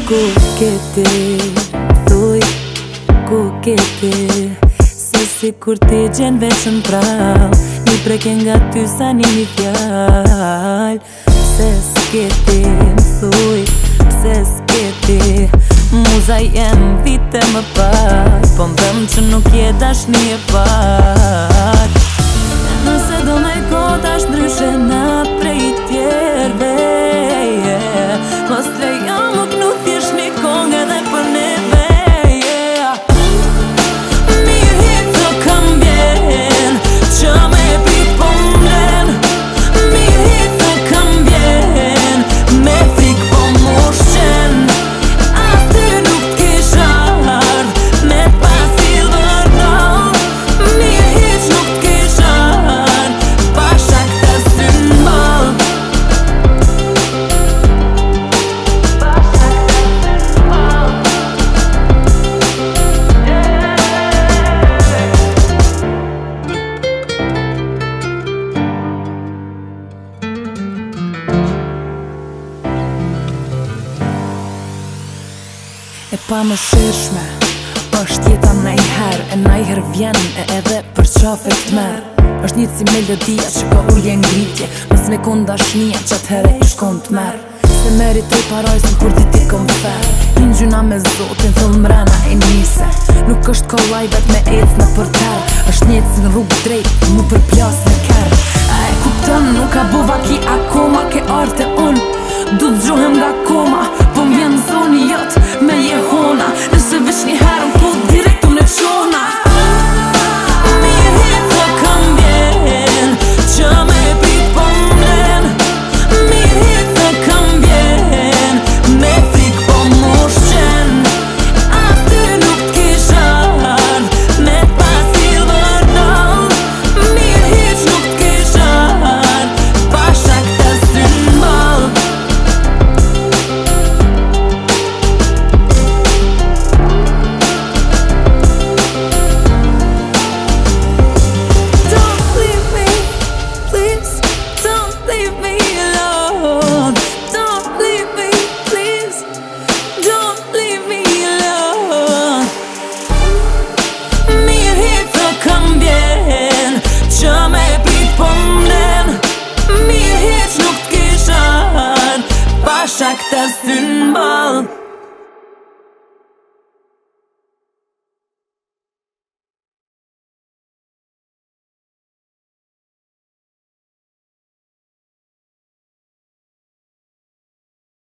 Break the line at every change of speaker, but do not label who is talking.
Ku ke ti, thuj, ku ke ti? Se si kur ti gjen veçën prall, një preke nga ty sa një fjall. Pse s'ke ti, m'thuj, pse s'ke ti? Muza jem vite më pak, po m'dhem që nuk je dashni e pak. Nëse do me kota shndryshe na prej tjerve, mos lejo më knu thjesht një kong edhe për neve. Mirë hito kam vjen, që me prit po m'len. Mirë hito kam vjen, me frik po m'ushqen. Aty nuk t'kisha ardh, me pasil vërdall. Mirë hiq nuk t'kisha ardh, pasha këta symbol. E pa më shirshme është jeta najher, e najher vjen e edhe për qafe t'mer. është një si melodia që ka ullje ngritje, mës me kon dashnia që atëhere i shkon t'mer. Se meritoj parajsin kur ti kom fer, një gjuna me zotin thëll mrena e nise. Nuk është kollaj vet me ec në përter, është njët si në rrugë drejt, mu për plas në ker. A e kupton, nuk ka bova ki akoma, ke arte unë du t'gjohem nga koma, po m'vjen zoni jot me jehona. Nëse veç një herën po direkt unë e qona. Mirë hito kam vjen, që me prit po m'len. Mirë hito kam vjen, me frik po m'ushqen. Aty nuk t'kisha ardh, me pasil vërdall. Mirë hiq nuk t'kisha ardh, pasha këta symbol. Pasha këta symbol.